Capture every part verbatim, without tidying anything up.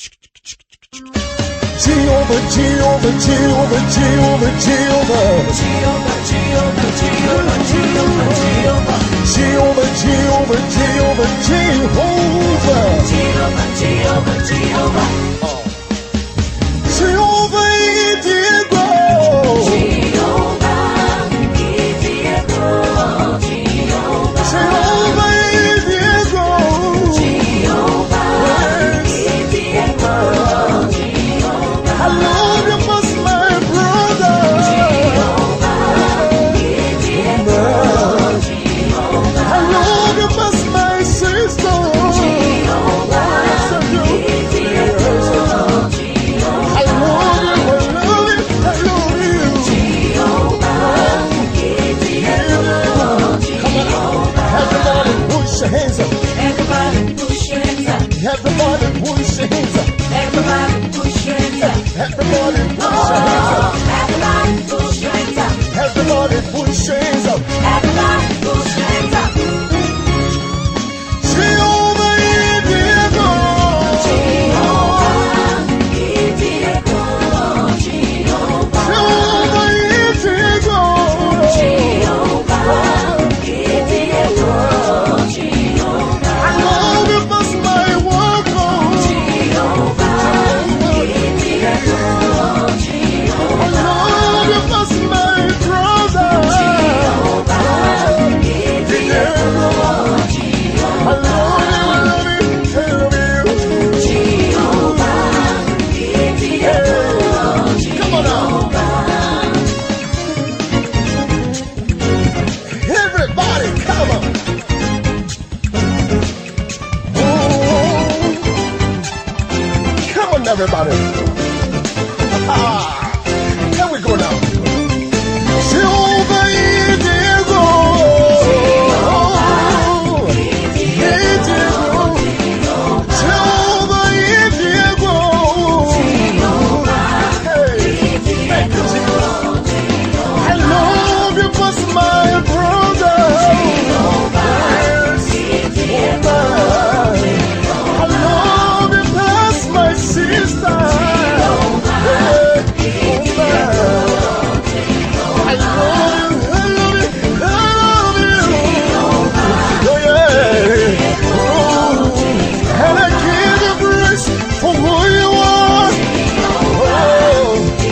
Jehovah, Jehovah, Jehovah, Jehovah, Jehovah. Jehovah, Jehovah, Jehovah, Jehovah, Jehovah. Jehovah, Jehovah, Jehovah, Jehovah. Jehovah, Jehovah, Jehovah. Jehovah, Diego. Jehovah, Diego. Jehovah, Jehovah, Diego. Jehovah, Diego. I love you most, my brother. Jehovah, Diego. I love you most, my sister. Jehovah, Diego. I love you, I love you, I love you. Come on, everybody push your hands up. Everybody push your hands up. Everybody push your hands up. Everybody push your hands up. Everybody push your hands up. Everybody push your hands up. Everybody push your hands up. Everybody push your hands up. Jehovah, Diego. Jehovah, Diego. Jehovah, Jehovah, Diego. Jehovah, Diego. Jehovah, I love you most, my worker. Jehovah, Diego. I love you most, my brother. Jehovah, Diego. I love you, I love you, I love you. Jehovah, Diego. Come on now. Everybody, come on. Oh, come on, everybody. Ah, here we go now. Jehovah, Diego. Diego. Jehovah, Diego. Hey, thank you, Jesus. I love you most, my brother. Yes. I love you most, my sister. Hey. I love you, I love you, I love you. Oh, yeah. Oh, and I give you praise for who you are. Oh,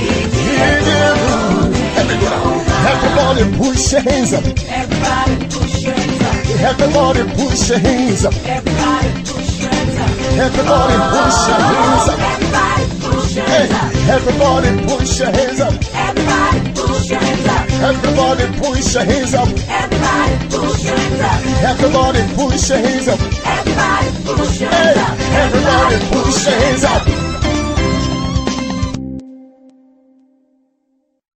everybody push your hands up. Everybody push your hands up. Everybody push your hands up. Everybody push your hands up. Everybody push your hands up. Everybody push your Hey, hands up. everybody push your hands up. Everybody push your hands up. Everybody push your hands up. Everybody push your hands up. Everybody push your hands up. Everybody push your Hey, hands up. everybody